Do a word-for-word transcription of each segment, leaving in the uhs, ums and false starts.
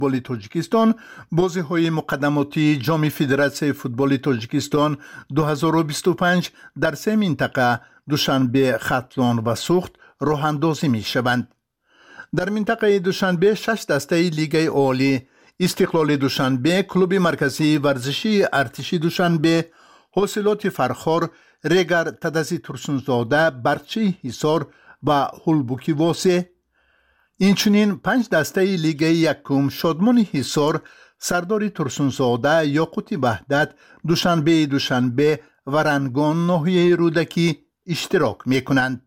فوتبال تاجیکستان بازی‌های مقدماتی جام فدراسیون فوتبال تاجیکستان دو هزار و بیست و پنج در سه منطقه دوشنبه، ختلان و سوخت راه اندازی می‌شوند. در منطقه دوشنبه شش دسته لیگ عالی استقلال دوشنبه، کلوب مرکزی ورزشی ارتشی دوشنبه، حاصلات فرخار، رگر تدزی ترسونزاده، برچی حصار و هلبوکی واسه. اینچنین پنج دسته لیگ یکم شادمان حصار، سرداری ترسونزاده، یاقوت وحدت، دوشنبه دوشنبه و رنگان ناحیه رودکی اشتراک می کنند.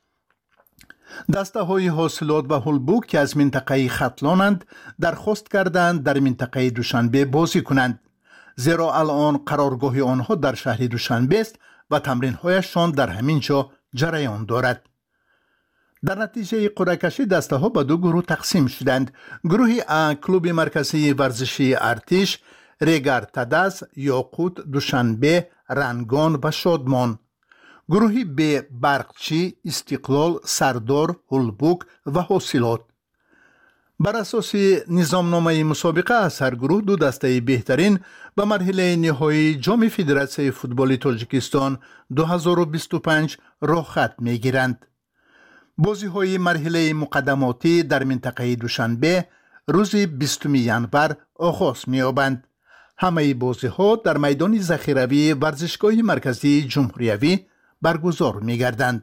دسته های حاصلات و هلبوک که از منطقه ختلانند درخواست کردند در منطقه دوشنبه بازی کنند، زیرا الان قرارگاه آنها در شهر دوشنبه است و تمرین هایشان در همین جا جریان دارد. در نتیجه قرعه کشی دسته ها به دو گروه تقسیم شدند. گروه ا کلوب مرکزی ورزشی ارتش، رگر تدز، یاقوت، دوشنبه، رنگان و شادمان. گروه ب برقچی، استقلال، سردار، هلبوک و حاصلات. بر اساس نظامنامه مسابقه از هر گروه دو دسته بهترین به مرحله نهایی جام فدراسیون فوتبال تاجیکستان دو هزار و بیست و پنج راه خط می‌گیرند. بازی‌های مرحله مقدماتی در منطقه دوشنبه روز بیستم ژانویه آغاز می‌یابند. همه بازی‌ها در میدان ذخیروی ورزشگاه مرکزی جمهوریوی برگزار می‌گردند.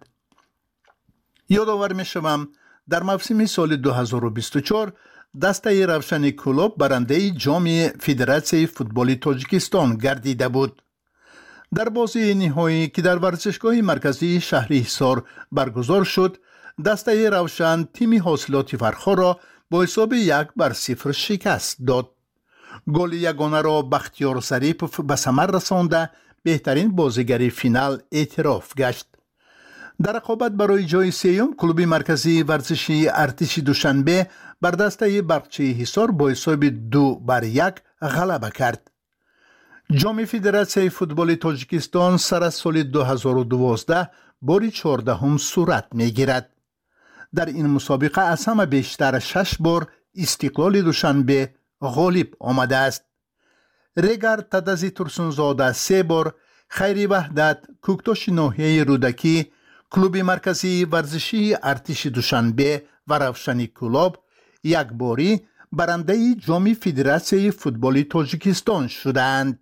یادآور می‌شوم در موسم سال دو هزار و بیست و چهار دسته روشن کلوب برنده جام فدراسیون فوتبال تاجیکستان گردیده بود. در بازی نهایی که در ورزشگاه مرکزی شهر حصار برگزار شد، دسته روشن تیم حاصلات فرخار را با حساب یک بر صفر شکست داد. گل یگانه را بختیار ظریف به ثمر رسانده بهترین بازیگر فینال اعتراف گشت. در رقابت برای جای سوم کلوب مرکزی ورزشی ارتش دوشنبه بر دسته برقچی حصار با حساب دو بر یک غلبه کرد. جام فدراسیون فوتبال تاجیکستان سر از سال دو هزار و دوازده بار چهاردهم صورت می‌گیرد. در این مسابقه از همه بیشتر شش بار استقلال دوشنبه غالب آمده است. رگر تدزی ترسونزاده سه بار، خیر وحدت، کوکتاش ناحیه رودکی، کلوب مرکزی ورزشی ارتش دوشنبه و روشن کلوب یک باری برنده جام فدراسیون فوتبال تاجیکستان شدند.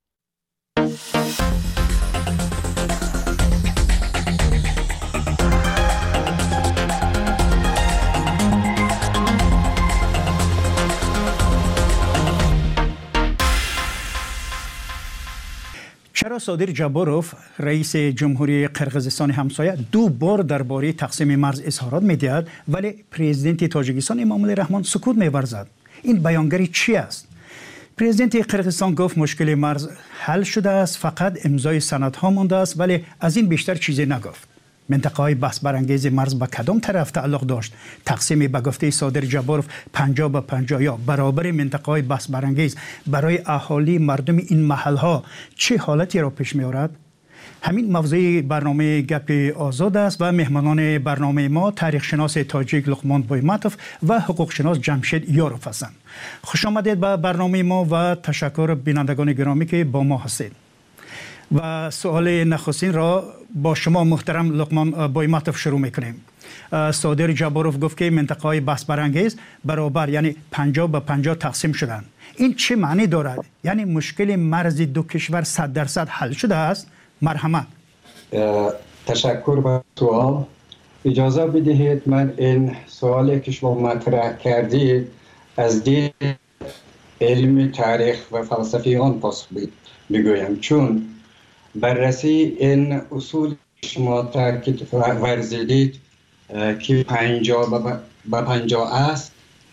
چرا صادر جباروف رئیس جمهوری قرقیزستان همسایه دو بار درباره تقسیم مرز اظهارات می‌دهد ولی پرزیدنت تاجیکستان امامعلی رحمان سکوت می‌ورزد؟ این بیانگری چی است؟ پرزیدنت قرقیزستان گفت مشکل مرز حل شده است، فقط امضای سندها مانده است، ولی از این بیشتر چیزی نگفت. منطقه های بحث برانگیز مرز به کدام طرف تعلق داشت؟ تقسیم به گفته صادر جباروف پنجاه به پنجاه یا برابر منطقه های بحث برانگیز برای اهالی مردم این محل ها چه حالتی را پیش می آورد؟ همین موضوع برنامه گپ آزاد است و مهمانان برنامه ما تاریخ شناس تاجیک لقمان بویماتوف و حقوق شناس جمشید یاروف هستند. خوش آمدید به برنامه ما و تشکر بینندگان گرامی که با ما هستید. و سوال نخستین را با شما محترم لقمان بویماتوف شروع میکنیم. صادر جباروف گفت که منطقه های بحث برانگیز برابر یعنی پنجاه به پنجاه تقسیم شدند. این چه معنی دارد؟ یعنی مشکل مرز دو کشور صد درصد حل شده است؟ مرحمت. تشکر با سوال. اجازه بدهید من این سوالی که شما مطرح کردید از دید علم تاریخ و فلسفیان پاسخ بگویم، چون بررسی این اصول شما تاکید ورزیدید که پنجاه به پنجاه است،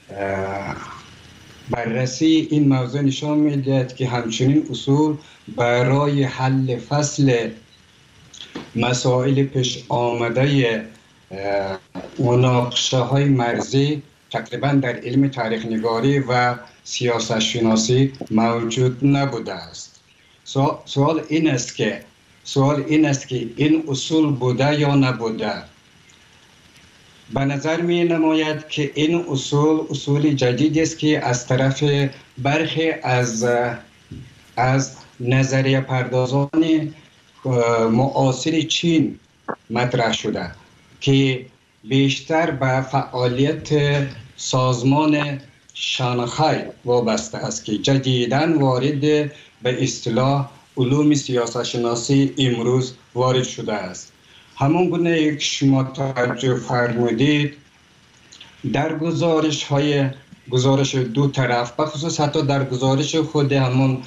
بررسی این موضوع نشان می‌دهد که همچنین اصول برای حل فصل مسائل پیش آمده مناقشه های مرزی تقریبا در علم تاریخ نگاری و سیاست شناسی موجود نبوده است. سوال این است که سوال این است که این اصول بوده یا نبوده. به نظر می نماید که این اصول اصول جدیدی است که از طرف برخی از از نظریه پردازان معاصر چین مطرح شده که بیشتر به فعالیت سازمان شانگهای وابسته است که جدیداً وارد به اصطلاح علوم سیاست شناسی امروز وارد شده است. همون گونه که شما توجه فرمودید در گزارش های گزارش دو طرف بخصوص حتی در گزارش خود همون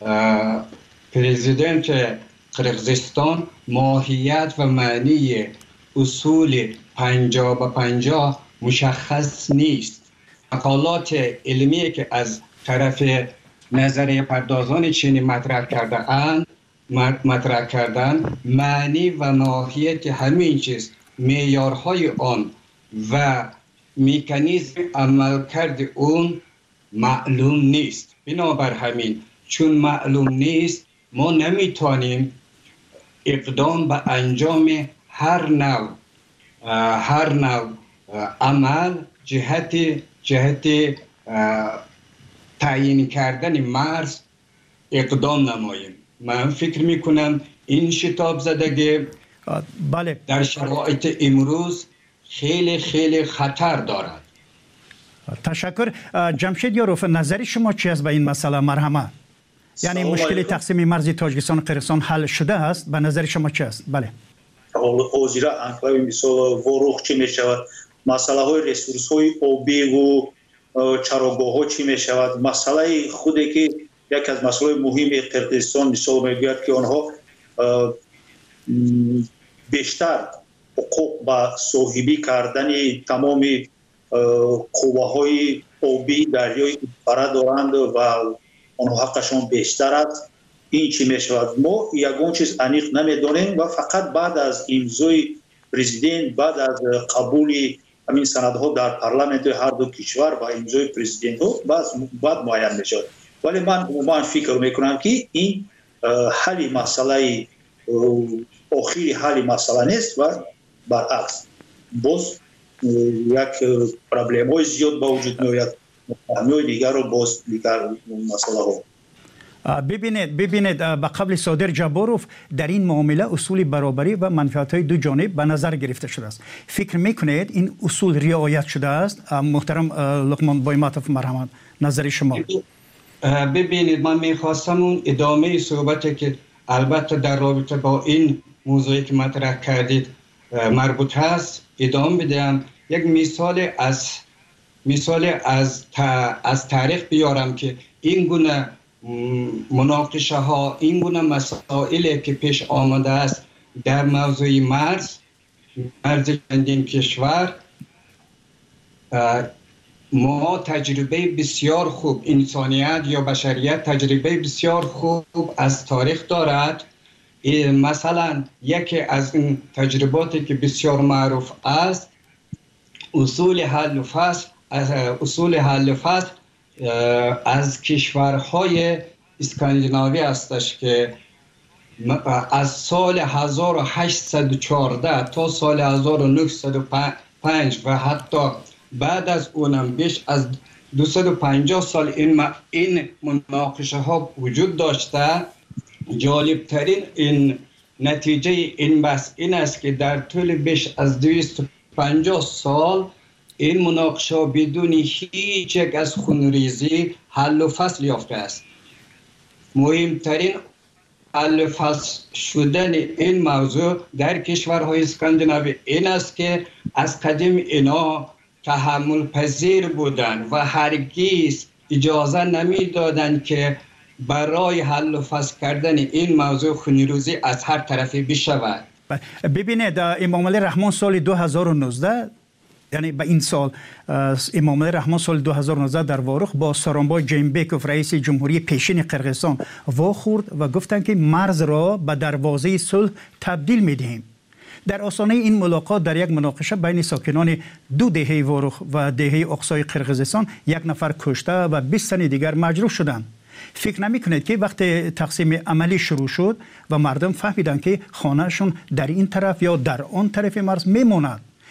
پرزیدنت قرقیزستان ماهیت و معنی اصول پنجاه به پنجاه مشخص نیست. مقالات علمی که از طرف نظریه پردازان چینی مطرح کرده اند مطرح کردن معنی و ماهیت همین چیز معیارهای آن و مکانیزم عملکرد اون معلوم نیست. بنابر همین چون معلوم نیست ما نمیتونیم اقدام به انجام هر نوع هر نوع عمل جهت جهت تعیین کردن مرز اقدام نماییم. من فکر میکنم این شتاب زدگی بله در شرایط امروز خیلی خیلی خطر دارد. تشکر. جمشید یاروف، نظر شما چی است به این مسئله؟ مرحمت. یعنی مشکل تقسیم مرز تاجیکستان و قرقیزستان حل شده است؟ به نظر شما چی است؟ بله. حاضر انکلاوی مثال وروخ چی می شود؟ مسئله های ریسورس های آبی و چراگاه ها چی می شود؟ مسئله خودی که یک از مسئله مهم قرقیزستان مثال میگوید که آنها بیشتر حقوق با صاحبی کردن تمام قوه‌های آبی دریای برا دارند و آنها حقشان بیشتر است. این چی می شود؟ ما یگان چیز انیق نمیدانیم و فقط بعد از امضای پرزیدنت، بعد از قبول همین سندها در پارلمانت هر دو کشور با امضای پرزیدنت ها بعد معین می شود. ولی من عموما فکر میکنم که این حل مسئله آخری حل مسئله نیست و برعکس باز یک پرابلم های زیاد با وجود میآید. همه دیگر رو باز دیگر مسئله ها. ببینید ببینید به قبل صادر جباروف در این معامله اصول برابری و منفعت های دو جانب به نظر گرفته شده است. فکر میکنید این اصول رعایت شده است؟ محترم لقمان بایماتوف مرحمت، نظر شما؟ ببینید من میخواستم اون ادامه صحبتی که البته در رابطه با این موضوعی که مطرح کردید مربوط هست ادامه بدم. یک مثال از مثال از از تاریخ بیارم که این گونه مناقشه ها، این گونه مسائلی که پیش آمده است در موضوع مرز مرز چندین کشور، ما تجربه بسیار خوب، انسانیت یا بشریت تجربه بسیار خوب از تاریخ دارد. مثلا یکی از این تجرباتی که بسیار معروف است اصول حل و فصل اصول حل و فصل از کشورهای اسکاندیناوی هستش که از سال هزار و هشتصد و چهارده تا سال هزار و نهصد و پنج و حتی بعد از اونم بیش از دویست و پنجاه سال این این مناقشه ها وجود داشته. جالب ترین این نتیجه این بحث این است که در طول بیش از دویست و پنجاه سال این مناقشه بدون هیچ یک از خونریزی حل و فصل یافته است. مهمترین حل و فصل شدن این موضوع در کشورهای اسکاندیناوی این است که از قدیم اینا تحمل پذیر بودند و هرگز اجازه نمیدادند که برای حل و فصل کردن این موضوع خونریزی از هر طرفی بشود. ببینید امام علی رحمان سال دو هزار و نوزده، یعنی به این سال امام علی رحمان سال دو هزار و نوزده در وارخ با سارانبای جینبکوف رئیس جمهوری پیشین قرقیزستان واخورد و گفتند که مرز را به دروازه صلح تبدیل می‌دهیم. در آستانه این ملاقات در یک مناقشه بین ساکنان دو دهه وارخ و دهه اقصای قرقیزستان یک نفر کشته و بیست تن دیگر مجروح شدند. فکر نمی کنید که وقتی تقسیم عملی شروع شد و مردم فهمیدند که خانهشون در این طرف یا در آن طرف مرز میماند،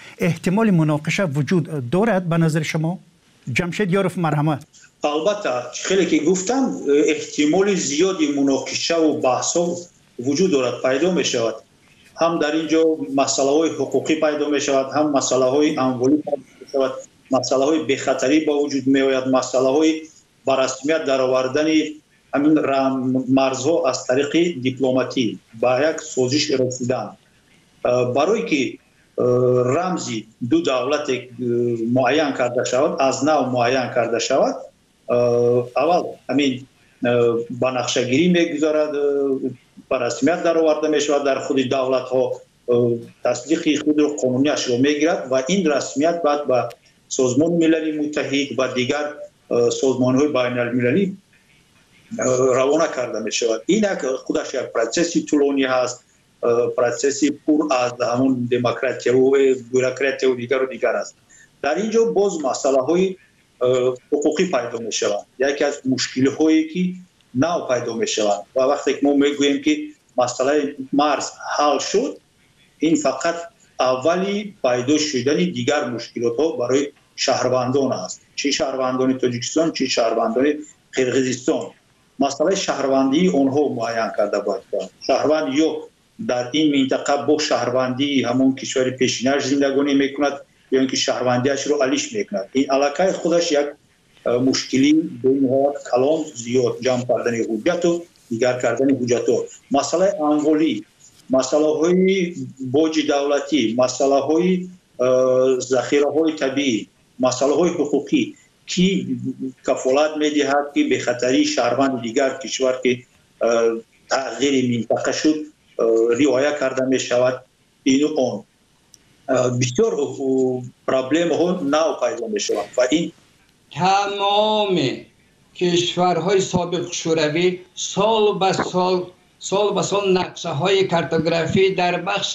احتمال مناقشه وجود دارد به نظر شما؟ جمشید یاروف مرحمت. البته خیلی که گفتم احتمال زیادی مناقشه و بحث وجود دارد، پیدا می شود. هم در اینجا مسئله های حقوقی پیدا می شود، هم مسئله های اموالی پیدا می شود، مسئله های بخطری با وجود می آید، مسئله های بر رسمیت در آوردن همین مرزها از طریق دیپلماتی با یک سازش رسیدن. برای که رمزی دو دولت معین کرده شود، از نو معین کرده شود، اول همین با نقشه‌گیری میگذارد، بر رسمیت در آورده می شود، در خود دولت ها تصدیق خود رو قانونیش رو میگیرد و این رسمیت بعد به سازمان ملل متحد و دیگر سازمان های بین المللی روانه کرده می شود. این خودش یک پروسسی طولانی هست، پروسسی پر از همون دموکراسی و بوروکراسی و دیگر و دیگر است. در اینجا باز مسئله های حقوقی پیدا می شود. یکی از مشکل هایی که نو پیدا می شود و وقتی که ما میگوییم که مسئله مرز حل شد، این فقط اولی پیدا شدن دیگر مشکلات ها برای شهروندان است، چه شهروندان تاجیکستان چه شهروندان قرقیزستان. مسئله شهروندی اونها معین کرده باید. شهروند یا در این منطقه با شهروندی همون کشور پیشینش زندگانی میکند یا اینکه شهروندیش رو علیش میکند. این علاقه خودش یک مشکلی بین کلان زیاد جمع کردن حجت و دیگر کردن حجت ها. مسئله اموالی، مسئله های باج دولتی، مسئله های ذخیره های طبیعی، مسئله های حقوقی کی کفالت میدهد که به خطری شهروند دیگر کشور که تغییر منطقه شد رعایت کرده می شود. اینو اون بسیار پرابلم ها نو پیدا می شود و این تمام کشورهای سابق شوروی سال به سال سال به سال نقشه های کارتوگرافی در بخش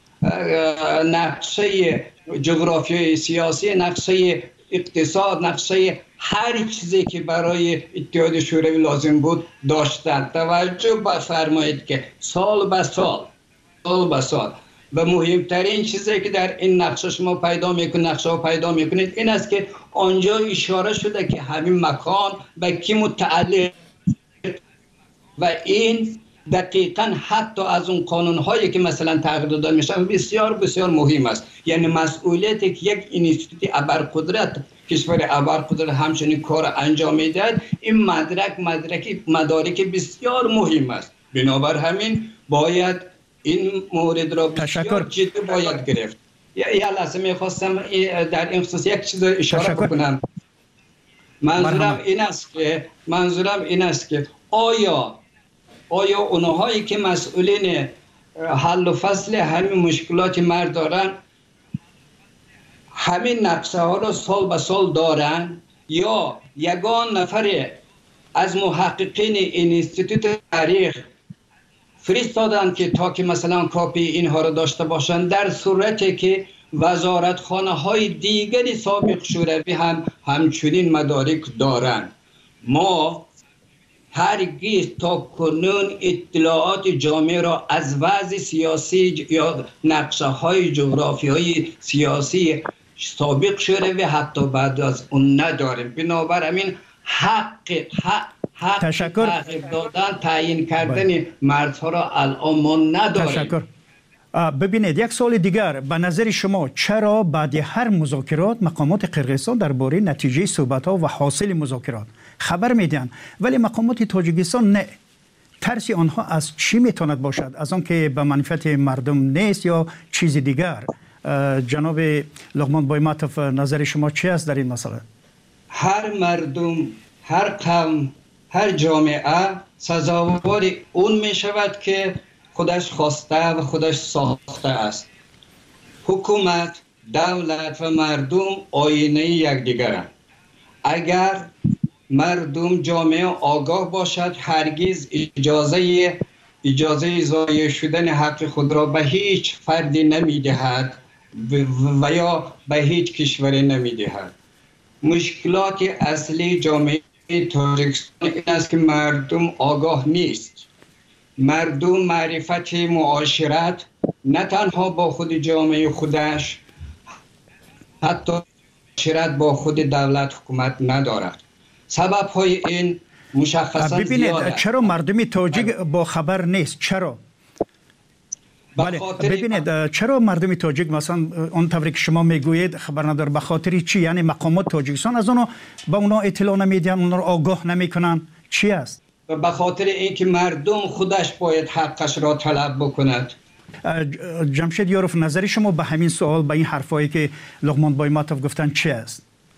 نقشه جغرافیای سیاسی، نقشه اقتصاد، نقشه هر چیزی که برای اتحاد شوروی لازم بود داشتند. توجه بفرمایید که سال به سال سال به سال و مهمترین چیزی که در این نقشه شما پیدا میکنید، نقشه ها پیدا میکنید، این است که آنجا اشاره شده که همین مکان به کی متعلق و این دقیقاً حتی از اون قانون هایی که مثلا تغییر داده میشن بسیار بسیار مهم است. یعنی مسئولیتی که یک اینستیتوت ابرقدرت کشور ابرقدرت همچنین کار انجام میدهد، این مدرک مدرک مدارک بسیار مهم است. بنابر همین باید این مورد را بسیار جدی باید گرفت. یه لحظه میخواستم در این خصوص یک چیز اشاره کنم. منظورم این است که منظورم این است که آیا آیا اونهایی که مسئولین حل و فصل همین مشکلات مرد دارن همین نقشه ها را سال به سال دارن یا یگان نفر از محققین اینستیتوت تاریخ فرستادن که تا که مثلا کاپی اینها را داشته باشند، در صورتی که وزارتخانه های دیگری سابق شوروی هم همچنین مدارک دارند. ما هرگز تا کنون اطلاعات جامعه را از وضع سیاسی یا نقشه های جغرافی های سیاسی سابق شوروی حتی بعد از اون نداریم. بنابر همین حق حق حق تشکر تغییر دادن تعیین کردن مردها را الان ما نداریم. تشکر. ببینید یک سوال دیگر، به نظر شما چرا بعد هر مذاکرات مقامات قرقیزستان درباره نتیجه صحبت‌ها و حاصل مذاکرات خبر میدن ولی مقامات تاجیکستان نه؟ ترس آنها از چی میتواند باشد؟ از آن که به منفعت مردم نیست یا چیز دیگر؟ جناب لقمان بایماتوف، نظر شما چی است در این مسئله؟ هر مردم، هر قوم، هر جامعه سزاوار اون می شود که خودش خواسته و خودش ساخته است. حکومت، دولت و مردم آینه یکدیگرند. اگر مردم جامعه آگاه باشد هرگز اجازه اجازه ضایع شدن حق خود را به هیچ فردی نمیدهد و یا به هیچ کشوری نمیدهد. مشکلات اصلی جامعه تاجیکستان این است که مردم آگاه نیست. مردم معرفت معاشرت نه تنها با خود جامعه خودش حتی شرط با خود دولت حکومت ندارد. سبب های این مشخصا ببینید چرا مردم تاجیک با خبر نیست؟ چرا؟ بله ببینید چرا مردم تاجیک مثلا اون طوری که شما میگویید خبر نداره، به خاطر چی؟ یعنی مقامات تاجیکستان از اونو با اونا اطلاع نمیدن، اونا رو آگاه نمیکنن؟ چی است؟ به خاطر اینکه مردم خودش باید حقش را طلب بکند. جمشید یاروف، نظر شما به همین سوال، به این حرفایی که لقمان بایماتوف گفتن چی است؟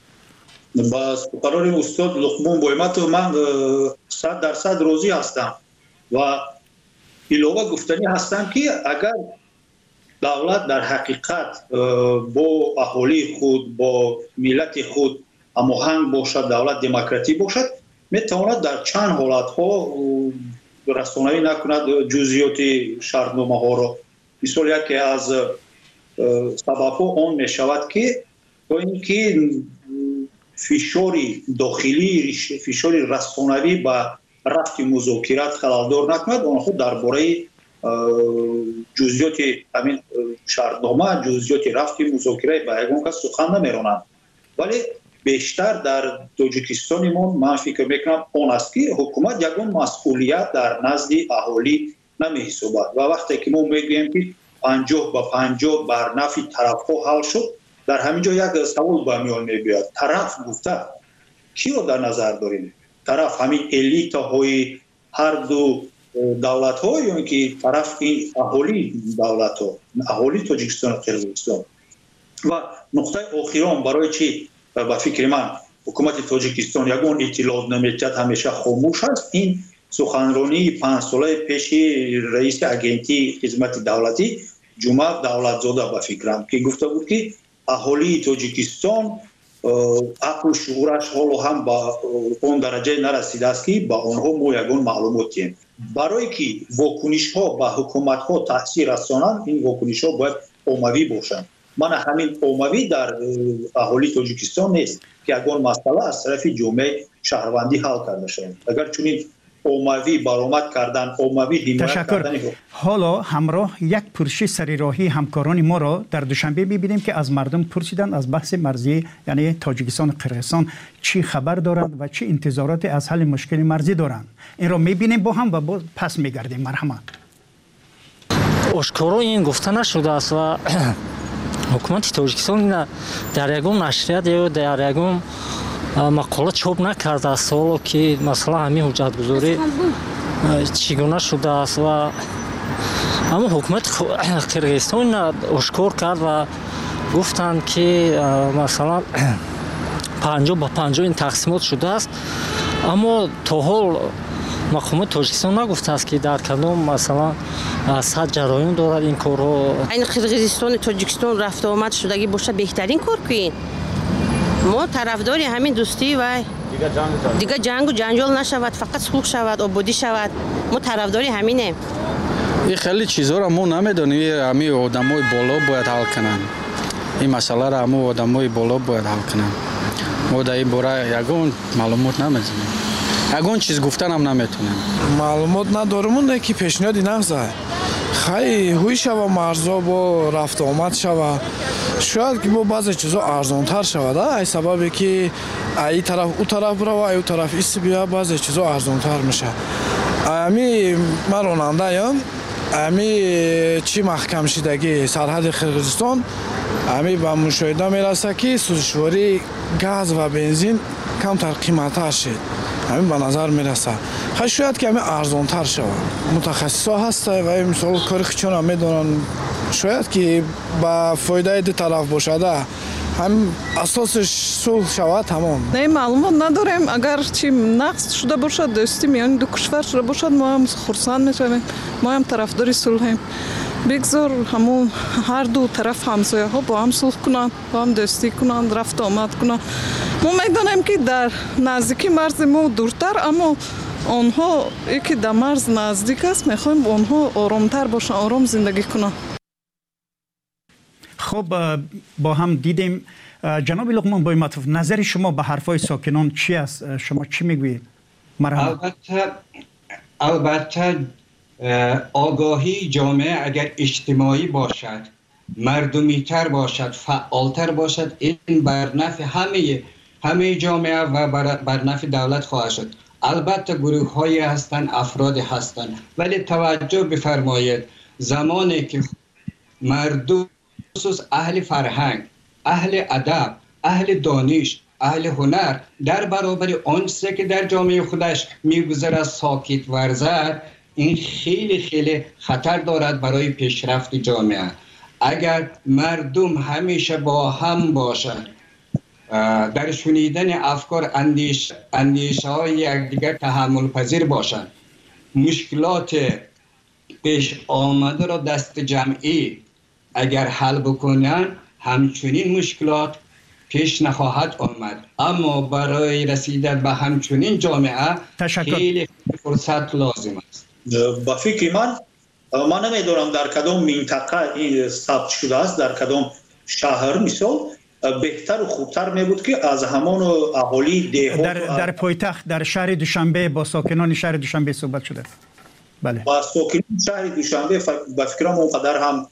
با قرار استاد لقمان بایماتوف من صد درصد راضی هستم و علاوه گفتنی هستم که اگر دولت در حقیقت با اهالی خود، با ملت خود هماهنگ باشد، دولت دموکراتیک باشد، میتواند در چند حالت ها رسانه‌ای نکند جزئیات شرطنامه ها را. مثال یکی از سبب ها آن می شود که تا اینکه فشار داخلی، فشار رسانه‌ای به رفت مذاکرات خلالدار نکند، آنها درباره جزئیات همین شرطنامه، جزئیات رفت مذاکرات به یگان کس سخن نمیرانند. ولی بیشتر در تاجیکستان ما من فکر میکنم آن است که حکومت یگان مسئولیت در نزد اهالی نمیحسابد و وقتی که ما میگوییم که پنجاه با پنجاه بر نفع طرف‌ها حل شد، در همینجا یک سوال به میان میاد. طرف گفته کی رو در نظر داریم؟ طرف همین الیت های هر دو دولت ها یا اینکه طرف این اهالی دولت ها، اهالی تاجیکستان و قرقیزستان؟ و نقطه آخرام برای چی به فکر من حکومت تاجیکستان یگان اطلاعات نمیدهد، همیشه خاموش است، این سخنرانی پنج ساله پیش رئیس اگنتی خدمت دولتی جمعه دولتزاده به فکرم که گفته بود که اهالی تاجیکستان عقل و شعورش حالا هم با اون درجه نرسیده است که با آنها ما یگان معلومات دهیم. برای که واکنش ها به حکومت ها تاثیر رسانند، این واکنش ها باید عمومی باشند. من همین عمومی در اهالی تاجیکستان نیست که یگان مسئله از طرف جامعه شهروندی حل کرده شود. اگر چنین عمومی برآمد کردن، عمومی حمایت کردن. حالا همراه یک پرسش سریراهی همکاران ما را در دوشنبه می‌بینیم که از مردم پرسیدند از بحث مرزی یعنی تاجیکستان و قرقیزستان چی خبر دارند و چه انتظارات از حل مشکل مرزی دارند. این را می‌بینیم با هم و با پس می‌گردیم. مرحمت. آشکارا این گفته نشده است و حکومت تاجیکستان در یگان نشریات یا در یگان مقاله چاپ نکرده است حالا که مثلا همین حجتگذاری چگونه شده است. و اما حکومت قرقیزستان آشکار کرد و گفتند که مثلا پنجاه با پنجاه این تقسیمات شده است، اما تا حال مقامات تاجیکستان نگفته است که در کدام مثلا صد جریان دارد این کارها. این قرقیزستان تاجیکستان رفت و آمد شدگی باشه بهترین کار کنین. ما طرفداری همین دوستی و دیگه جنگ و جنجال نشود، فقط صلح شود، آبادی شود. ما طرفداری همینه. این خیلی چیزا را ما نمیدونیم، همین آدمای بالا باید حل کنن. این مسئله را همون آدمای بالا باید حل کنن. ما در این باره یگان معلومات نمیدونیم. یگان چیز گفتن هم نمیتونیم. معلومات نداریم اون که پیشنهادی نمیزنه. خیلی هوی شود مرزا با رفت آمد شود. شاید که با بعضی چیزا ارزانتر شود. ای سببی که ای طرف او طرف بره و ای طرف ایست بیا بعضی چیزا ارزانتر میشه. امی من راننده ام. امی چی محکم شدگی سرحد قرقیزستان امی به مشاهده میرسه که سوزشواری گاز و بنزین کمتر قیمت‌تر شد. همین به نظر میرسه. خیلی شاید که همین ارزانتر شود. متخصصا هسته و این مثال کاری خیچون هم میدونن شاید که با فایده دو طرف باشده هم اساسش صلح شود تمام. نه معلومات نداریم. اگر چی نقص شده باشد دوستی میان دو کشور شده باشد ما هم خرسند میشویم، ما هم طرفدار صلحیم. بگذار همون هر دو طرف همسایه ها با هم صلح کنند، با هم دوستی کنند، رفت آمد کنند. ما میدانیم که در نزدیکی مرز ما دورتر، اما آنها یکی در مرز نزدیک است، میخوایم آنها آرامتر باشن، آرام زندگی کنند. خب با هم دیدیم. جناب لقمان بایماتوف، نظر شما به حرفای ساکنان چی است؟ شما چی میگویید؟ البته البته آگاهی جامعه اگر اجتماعی باشد مردمی تر باشد، فعالتر باشد، این بر نفع همه همه جامعه و بر, بر نفع دولت خواهد شد. البته گروه های هستند، افراد هستند، ولی توجه بفرمایید زمانی که مردم خصوص اهل فرهنگ، اهل ادب، اهل دانش، اهل هنر در برابر آن چیزی که در جامعه خودش میگذرد ساکت ورزد، این خیلی خیلی خطر دارد برای پیشرفت جامعه. اگر مردم همیشه با هم باشند، در شنیدن افکار، اندیش اندیشه های یکدیگر تحمل پذیر باشند، مشکلات پیش آمده را دست جمعی اگر حل بکنن، همچنین مشکلات پیش نخواهد آمد. اما برای رسیدن به همچنین جامعه خیلی فرصت لازم است. با فکر من من نمیدونم در کدام منطقه این ثبت شده است، در کدام شهر مثال بهتر و خوبتر می بود که از همان اهالی دهات در در پایتخت در شهر دوشنبه با ساکنان شهر دوشنبه صحبت شده. بله، با ساکنان شهر دوشنبه با فکرم اونقدر هم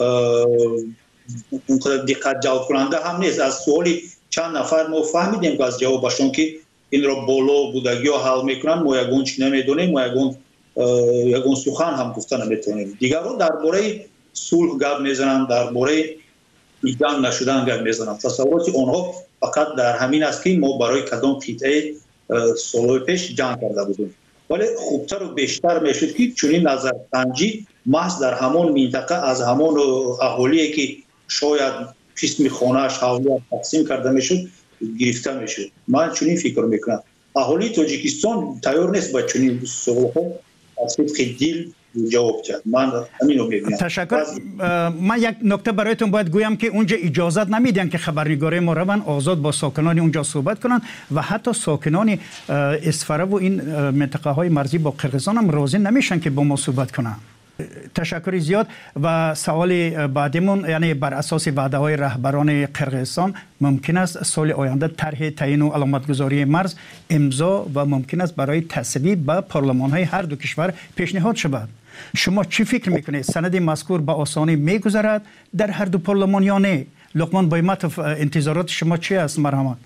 اونقدر دقت جلب کننده هم نیست. از سوالی چند نفر ما فهمیدیم که از جوابشون که این را بالا بودگی ها حل میکنن، ما یگون چی نمیدونیم، ما یگون یگون سخن هم گفتن نمیتونیم. دیگر رو درباره صلح گپ میزنن، درباره جنگ نشدن گپ میزنن. تصورات اونها فقط در همین است که ما برای کدام قطعه سالهای پیش جنگ کرده بودیم. ولی خوبتر و بیشتر میشد که چنین نظر سنجی محض در همان منطقه از همان اهالی که شاید قسم خانه‌اش حوالی تقسیم کرده میشد گرفته میشد. من چنین فکر میکنم. اهالی تاجیکستان تیار نیست با چنین سوال‌ها از صدق دل جواب داد. من همین میبینم. تشکر. من یک نکته برایتون باید گویم که اونجا اجازت نمیدن که خبرنگاری ما روان آزاد با ساکنان اونجا صحبت کنن و حتی ساکنان اسفره و این منطقه های مرزی با قرقیزستان هم راضی نمیشن که با ما صحبت کنن. تشکر زیاد. و سوال بعدیمون، یعنی بر اساس وعده های رهبران قرقیزستان ممکن است سال آینده طرح تعیین و علامتگذاری مرز امضا و ممکن است برای تصویب به پارلمان های هر دو کشور پیشنهاد شود. شما چی فکر میکنید؟ سند مذکور به آسانی میگذرد در هر دو پارلمان یا نه؟ لقمان بایمتوف، انتظارات شما چی است؟ مرحمت.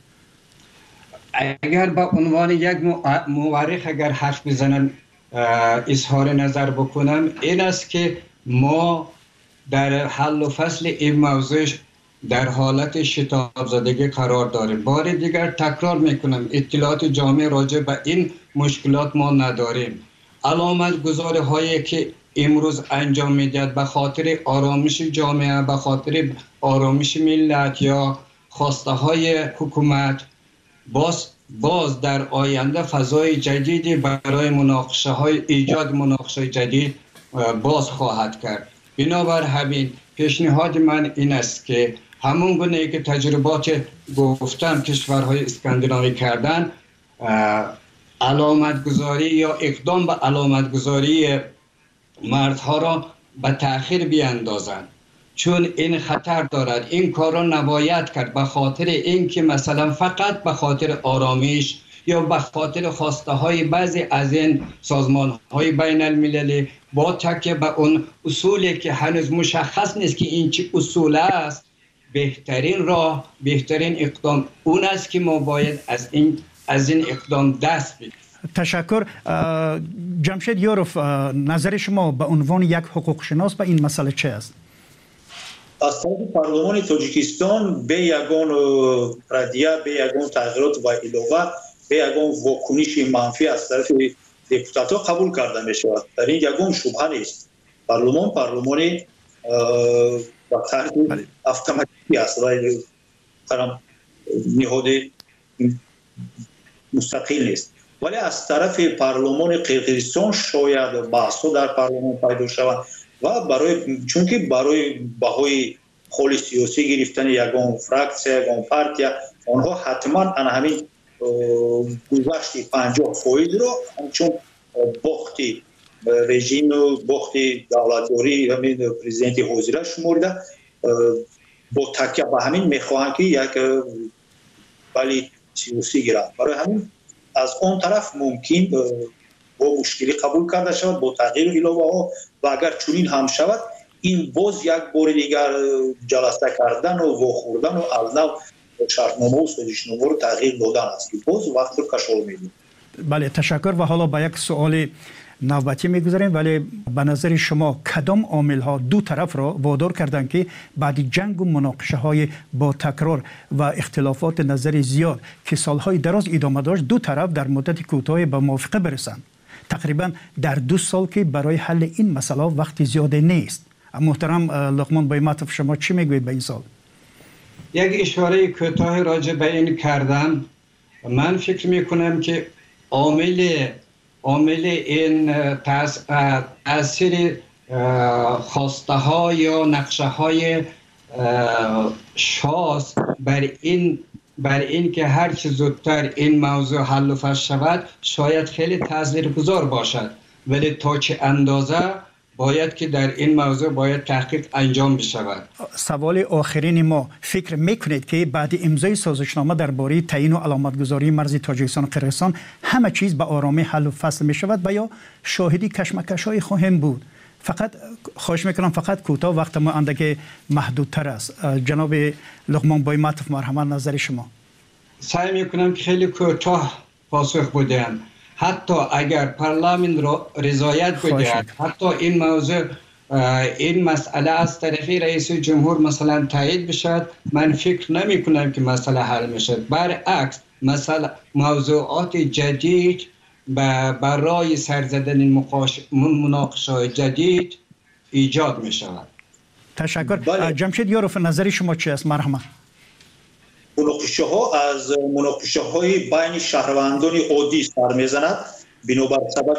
اگر با عنوان یک مورخ اگر حرف بزنن اظهار نظر بکنم، این است که ما در حل و فصل این موضوع در حالت شتاب زدگی قرار داریم. بار دیگر تکرار میکنم، اطلاعات جامع راجع به این مشکلات ما نداریم. علامت گذاری هایی که امروز انجام میدهد به خاطر آرامش جامعه، به خاطر آرامش ملت یا خواسته های حکومت، باز باز در آینده فضای جدیدی برای مناقشه های ایجاد مناقشه جدید باز خواهد کرد. بنابر همین پیشنهاد من این است که همون گونه که تجربات گفتم کشورهای اسکاندیناوی کردن، علامت گذاری یا اقدام به علامت گذاری مردها را به تأخیر بیاندازند، چون این خطر دارد. این کار را نباید کرد به خاطر اینکه مثلا فقط به خاطر آرامش یا به خاطر خواسته های بعضی از این سازمان های بین المللی با تکیه به اون اصولی که هنوز مشخص نیست که این چه اصول است، بهترین راه، بهترین اقدام اون است که ما باید از این از این اقدام دست بگیریم. تشکر. جمشید یاروف، نظر شما به عنوان یک حقوق شناس به این مسئله چه است؟ از طرف پارلمان تاجیکستان به یگان ردیه، به یگان تغییرات و علاوه به یگان واکنش منفی از طرف دپوتات‌ها قبول کرده می شود. در این یگان شبهه نیست. پارلمان پارلمان با طرح اتوماتیکی است و نهاد مستقل نیست. ولی از طرف پارلمان قرقیزستان شاید بحث‌ها در پارلمان پیدا شود و برای چون که برای بهای خال سیاسی گرفتن یگان فراکسیون، یگان پارتی، آنها حتما همین گذشت پنجاه فایز را همچون باختی رژیم و باختی دولتداری همین پرزیدنت حاضر شمرده با تکیه به همین میخواهند که یک ولی سیاسی گیرند. برای همین از آن طرف ممکن با مشکلی قبول کرده شود با تغییر علاوه ها و اگر چنین هم شود این باز یک بار دیگر جلسه کردن و واخوردن و از نو شرطنامه و سازشنامه رو تغییر دادن است که باز وقت رو کشال میدیم. بله تشکر. و حالا به یک سوال نوبتی میگذاریم، ولی به نظر شما کدام عامل ها دو طرف را وادار کردند که بعد جنگ و مناقشه های با تکرار و اختلافات نظری زیاد که سالهای دراز ادامه داشت دو طرف در مدت کوتاه به موافقه برسند؟ تقریبا در دو سال که برای حل این مسئله وقت زیاده نیست. محترم لقمان بایمتوف شما چی میگوید به این سال؟ یک اشاره کوتاه راجع به این کردم. من فکر میکنم که عامل عامل این تاثیر خواسته ها یا نقشه های شاس بر این بر این که هر چه زودتر این موضوع حل و فصل شود شاید خیلی تاثیرگذار باشد، ولی تا چه اندازه باید که در این موضوع باید تحقیق انجام بشود. سوال آخرین ما، فکر میکنید که بعد امضای سازشنامه درباره تعیین و علامتگذاری مرز تاجیکستان و قرقیزستان همه چیز به آرامی حل و فصل می شود و یا شاهدی کشمکش‌های خواهیم بود؟ فقط خواهش میکنم فقط کوتاه، وقت ما اندک محدودتر است. جناب لقمان بایمتوف مرحمت نظر شما. سعی میکنم که خیلی کوتاه پاسخ بدهم. حتی اگر پارلمان را رضایت بدهد، حتی این موضوع این مسئله از طرف رئیس جمهور مثلا تایید بشد، من فکر نمی کنم که مسئله حل میشد. برعکس مسئله موضوعات جدید برای سر زدن مناقشه جدید ایجاد می شود. تشکر. بله. جمشید یاروف نظری شما چی است؟ مرحمت. مناقشه ها از مناقشه های بین شهروندان عادی سر میزند، بنابر سبب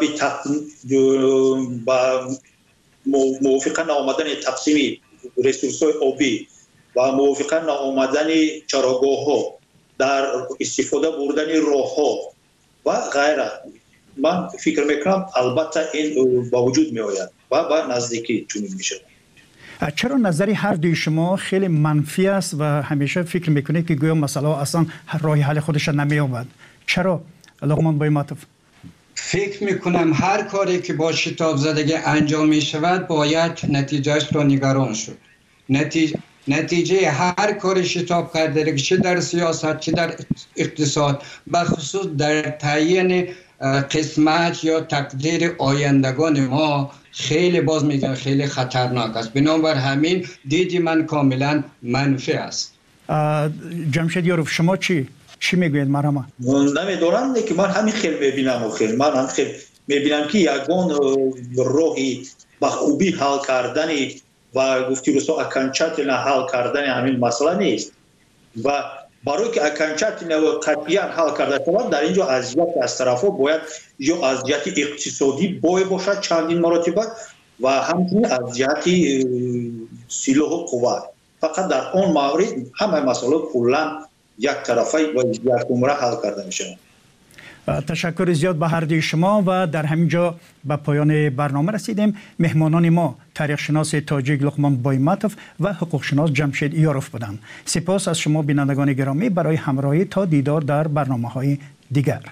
با موافقه نآمدن تقسیم ریسورس های آبی و موافقه نآمدن چراگاه ها، در استفاده بردن راه ها و غیره. من فکر میکنم البته این با وجود می آید و با نزدیکی چنین می شود. چرا نظری هر دوی شما خیلی منفی است و همیشه فکر میکنید که گویا مسئله اصلا راه حل خودش نمی آمد؟ چرا لقمان بایمتوف؟ فکر میکنم هر کاری که با شتاب زدگی انجام می شود باید نتیجهش را نگران شد. نتیجه نتیجه هر کار شتاب کرده، چه در سیاست چه در اقتصاد، بخصوص در تعیین قسمت یا تقدیر آیندگان ما خیلی باز میگن خیلی خطرناک است. بنابر همین دیدی من کاملا منفی است. جمشید یاروف شما چی چی میگوید؟ مرحبا. نمیدونم که من همین خیلی میبینم و خیلی من هم خیلی میبینم که یگان راهی با خوبی حل کردنی و گفتی رسو اکنچاتن حل کردن همین مسئله نیست و برای که اکنچاتن و قطعیان حل کرده شود در اینجا اذیت از طرفا باید یا از جهت اقتصادی باید باشد چندین مراتبه و همچنین از جهت سلاح و قوت. فقط در اون مورد همه مسئله کلا یک طرفه و یک عمره حل کرده میشه. تشکر زیاد به هر دوی شما و در همینجا به پایان برنامه رسیدیم. مهمانان ما تاریخ شناس تاجیک لقمان بایمتوف و حقوق شناس جمشید یاروف بودند. سپاس از شما بینندگان گرامی برای همراهی. تا دیدار در برنامه‌های دیگر.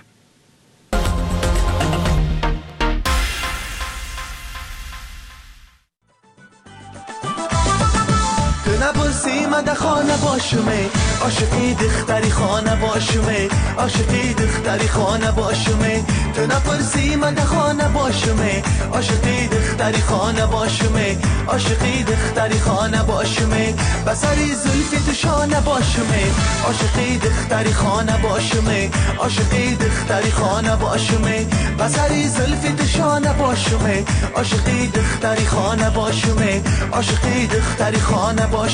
نبرسی مده خانه باشمه عاشقی دختری خانه باشمه عاشقی دختری خانه باشمه تو نبرسی مده خانه باشمه عاشقی دختری خانه باشمه عاشقی دختری خانه باشمه بسری زلفی تو شانه باشمه عاشقی دختری خانه باشمه عاشقی دختری خانه باشمه بسری زلفی تو شانه باشمه عاشقی دختری خانه باشمه عاشقی دختری خانه باشمه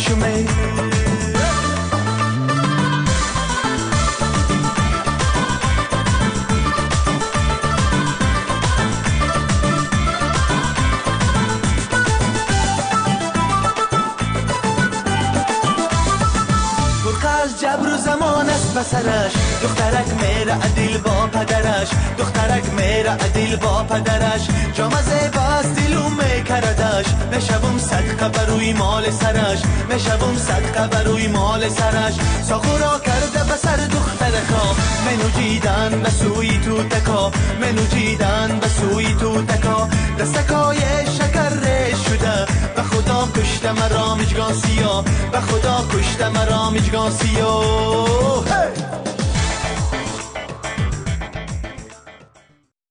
جبر و زمان است بسرش دخترک میره عدیل با پدرش دخترک میره عدیل با پدرش جامزه باز دیلو میکردش میشوم صدقه بروی مال سرش میشوم صدقه بروی مال سرش ساخورا کرده بسر دخترکا منو جیدن بسوی تو تکا منو جیدن بسوی تو تکا دستکای شکر ریش شده و خدا کشته مرا مجگان سیا به خدا کشته مرا مجگان سیا